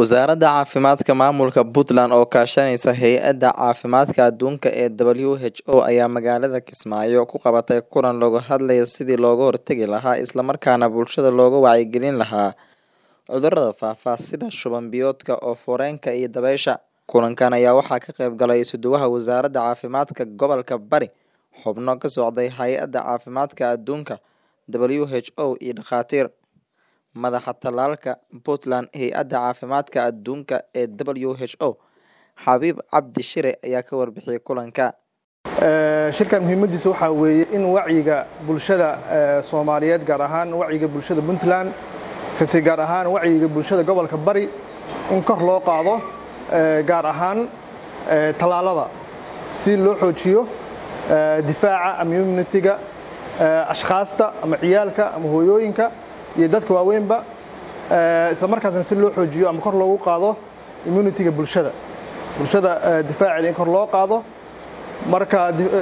Wasaaradda Caafimaadka Maamulka Puntland oo kaashanaysa Hay'adda Caafimaadka Adduunka ee WHO ayaa magaalada Kismaayo ku qabatay kulan looga hadlayo sidii looga hortagi lahaa isla markaana bulshada looga wacyigelin lahaa cudurrada faafa sida shuban biyoodka, oof-wareenka iyo dabaysha. Kulankan ayaa waxaa ka qayb galay isuduwaha Wasaaradda Caafimaadka Gobolka Bari, xubno ka socday Hay'adda Caafimaadka Adduunka WHO iyo dhakhaatiir. Madaxa Tallaalka Puntland Hay'adda Caafimaadka Adduunka ee WHO, Xabiib Cabdi Shire ayaa ka warbixiyay kulanka. Shirkan muhiimadiisa waxa weeye in wacyiga bulshada Soomaaliyeed gaar ahaan wacyiga bulshada Puntland kasi gaar ahaan wacyiga bulshada gobolka Bari in kor loo qaado gaar ahaan tallaalada si loo xoojiyo difaaca ama immunity-ga ashkhaaста ama ciyaalka ama hooyooyinka iyo dadka waaweynba isla markaasna si loo xoojiyo ama kor loogu qaado immunity-ga bulshada difaaceeda in kor loo qaado marka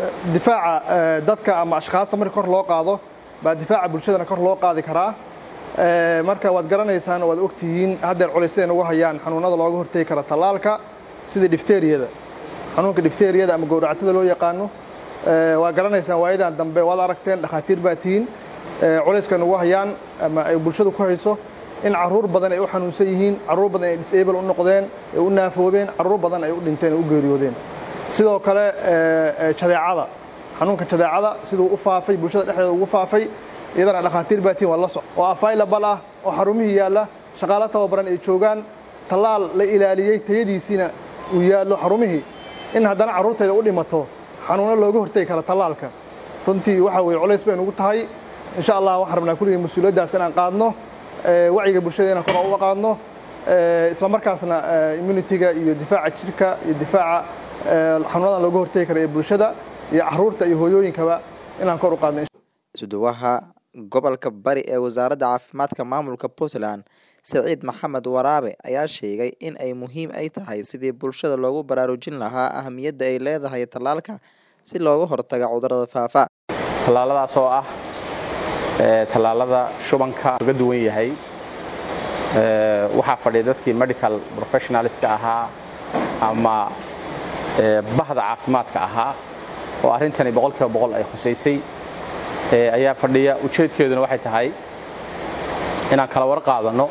difaaca dadka ama ashkhaasta marka kor loo qaado baa difaaca bulshadana kor loo qaadi karaa marka waad garanaysaan waad ogtihiin haddeer culaysadeen ugu hayaan xanuunada looga hortagi kara tallaalka sida difteeriyada xanuunka difteeriyada ama gowracatada loo yaqaano waa garanaysaan waayadan dambe waad aragteen dhakhaatiir baa tihiin culayskan ugu hayaan ama ay bulshadu ku hayso in caruur badan ay u xanuunsan yihiin caruur badan ay disable u noqdeen ay u naafoobeen caruur badan ay u dhinteen u geeriyoodeen sidoo kale jadeecada xanuunka jadeecada siduu u faafay bulshada dhexdeeda ugu faafay iyadana dhakhaatiir baa tihiin waa la soc oo available ah oo xarumihii yaalla shaqaale tababaran ay joogaan tallaal la ilaaliyey tayadiisiina uu yaallo xarumihii in haddana carruurtayda u dhimato xanuuno looga hortagi kara tallaalka runtii waxa weeye culays bay nugu tahay insha allah waxaan rabnaa kulligii mas-uuliyaddaas inaan qaadno wacyiga bulshada inaan kor uga qaadno isla markaasna immunity-ga iyo difaaca jirka iyo difaaca xanuunadan looga hortagi kara ee bulshada iyo carruurta iyo hooyooyinkaba inaan kor u qaadno. Isuduwaha gobolka Bari ee Wasaaradda Caafimaadka Maamulka Puntland Saciid Maxamed Waraabe ayaa sheegay in ay muhiim ay tahay sidii bulshada loogu baraarujin lahaa ahamiyadda ay leedahay tallaalka si looga hortago cudurrada faafa. Tallaaladaas oo ah tallaalada shubanka uga duwan yahay waxaa fadhiya dadkii medical professionalska ahaa ama bahda caafimaadka ahaa oo arrintani 100% ay khuseysay ayaa fadhiya ujeedkeeduna waxay tahay inaan kala war qaadano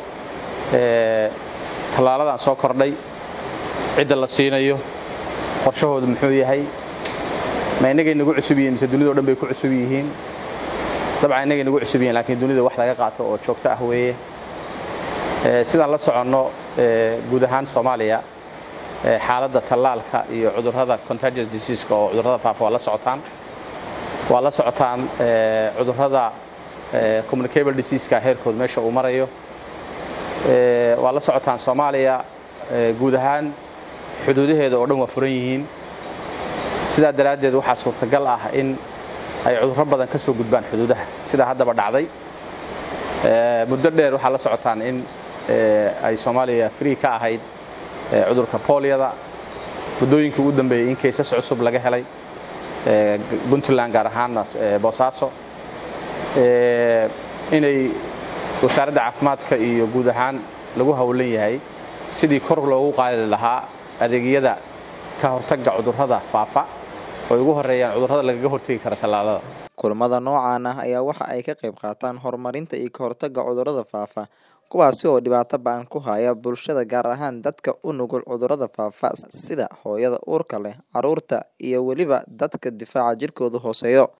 tallaaladan soo kordhay cidda la siinayo qorshahoodu muxuu yahay ma inagay nagu cusub yihiin mise dunida oo dhan bay ku cusub yihiin dabcan inagay nagu cusub yihiin laakiin dunida wax laga qaato oo joogto ah weeye sidaan la soconno guud ahaan Soomaaliya xaaladda tallaalka iyo cudurrada contagious disease-ka oo cudurrada faafa waa la socotaan cudurrada communicable disease-ka heerkood meesha uu marayo waa la socotaan Soomaaliya guud ahaan xuduudaheeda oo dhan waa furan yihiin sidaa daraaddeed waxaa suurtagal ah in ay cudurro badan ka soo gudbaan xuduudaha sida haddaba dhacday muddo dheer waxaa la socotaan in ay Soomaaliya free ka ahayd cudurka poliyada muddooyinkii ugu dambeeyay in kaysas cusub laga helay Puntland gaar ahaan Boosaaso inay wasaaradda caafimaadka iyo guud ahaan lagu hawlan yahay sidii kor loogu qaadi lahaa adeegyada ka hortagga cudurrada faafa oo ugu horeeyaan cudurrada lagaga hortagi kara tallaalada. Kulamada noocan ah ayaa waxa ay ka qayb qaataan horumarinta iyo ka hortagga cudurrada faafa kuwaasi oo dhibaato ba'an ku haya bulshada gaar ahaan dadka u nugul cudurrada faafa sida hooyada uurka leh, carruurta iyo weliba dadka difaaca jirkooda hooseeyo.